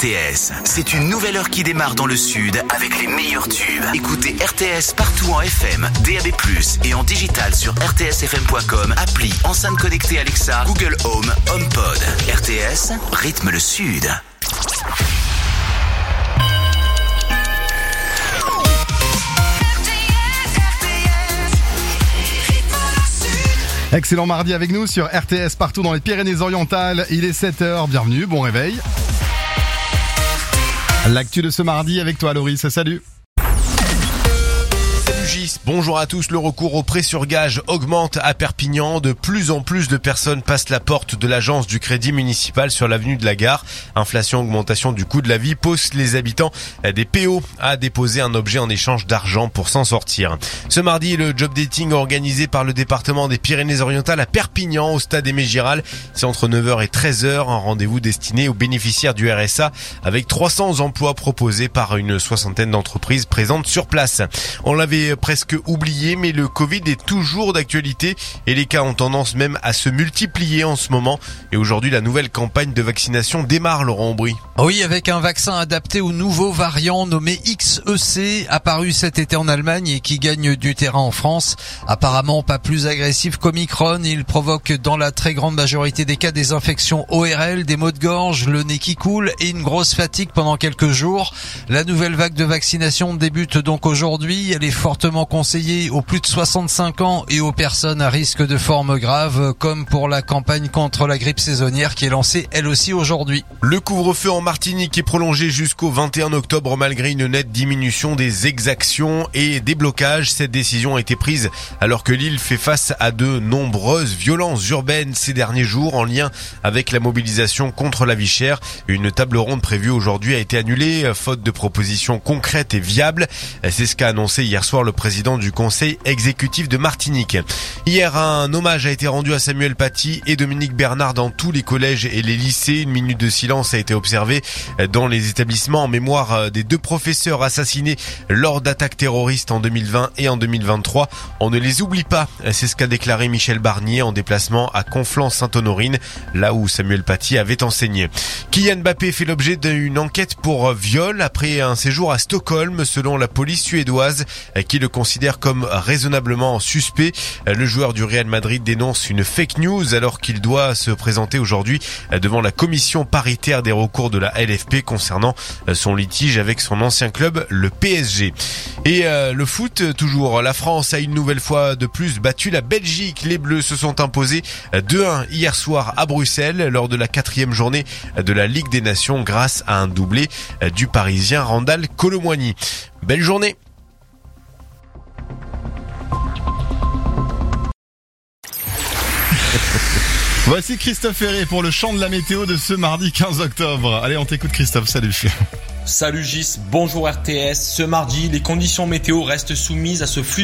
RTS. C'est une nouvelle heure qui démarre dans le sud avec les meilleurs tubes. Écoutez RTS partout en FM, DAB+, et en digital sur rtsfm.com, appli, enceinte connectée Alexa, Google Home, HomePod. RTS, rythme le sud. Excellent mardi avec nous sur RTS partout dans les Pyrénées-Orientales. Il est 7h, bienvenue, bon réveil. L'actu de ce mardi avec toi Loris, salut. Bonjour à tous, le recours au prêt sur gage augmente à Perpignan. De plus en plus de personnes passent la porte de l'agence du crédit municipal sur l'avenue de la Gare. Inflation, augmentation du coût de la vie poussent les habitants des PO à déposer un objet en échange d'argent pour s'en sortir. Ce mardi, le job dating organisé par le département des Pyrénées-Orientales à Perpignan au stade Aimé Giral. C'est entre 9h et 13h, un rendez-vous destiné aux bénéficiaires du RSA avec 300 emplois proposés par une soixantaine d'entreprises présentes sur place. On l'avait presque oublié, mais le Covid est toujours d'actualité et les cas ont tendance même à se multiplier en ce moment. Et aujourd'hui, la nouvelle campagne de vaccination démarre, Laurent Aubry. Oui, avec un vaccin adapté au nouveau variant nommé XEC, apparu cet été en Allemagne et qui gagne du terrain en France. Apparemment pas plus agressif qu'Omicron, il provoque dans la très grande majorité des cas des infections ORL, des maux de gorge, le nez qui coule et une grosse fatigue pendant quelques jours. La nouvelle vague de vaccination débute donc aujourd'hui. Elle est fortement conseillée aux plus de 65 ans et aux personnes à risque de formes graves, comme pour la campagne contre la grippe saisonnière qui est lancée elle aussi aujourd'hui. Le couvre-feu en Martinique est prolongé jusqu'au 21 octobre malgré une nette diminution des exactions et des blocages. Cette décision a été prise alors que l'île fait face à de nombreuses violences urbaines ces derniers jours en lien avec la mobilisation contre la vie chère. Une table ronde prévue aujourd'hui a été annulée faute de propositions concrètes et viables. C'est ce qu'a annoncé hier soir le président du conseil exécutif de Martinique. Hier, un hommage a été rendu à Samuel Paty et Dominique Bernard dans tous les collèges et les lycées. Une minute de silence a été observée dans les établissements en mémoire des deux professeurs assassinés lors d'attaques terroristes en 2020 et en 2023. On ne les oublie pas, c'est ce qu'a déclaré Michel Barnier en déplacement à Conflans-Sainte-Honorine, là où Samuel Paty avait enseigné. Kylian Mbappé fait l'objet d'une enquête pour viol après un séjour à Stockholm, selon la police suédoise, qui le considère comme raisonnablement suspect. Le joueur du Real Madrid dénonce une fake news alors qu'il doit se présenter aujourd'hui devant la commission paritaire des recours de la LFP concernant son litige avec son ancien club, le PSG. Et le foot, toujours, la France a une nouvelle fois de plus battu la Belgique. Les Bleus se sont imposés 2-1 hier soir à Bruxelles lors de la 4e journée de la Ligue des Nations grâce à un doublé du Parisien Randal Colomwani. Belle journée. Voici Christophe Ferré pour le chant de la météo de ce mardi 15 octobre. Allez, on t'écoute Christophe, salut. Salut Gis, bonjour RTS. Ce mardi, les conditions météo restent soumises à ce flux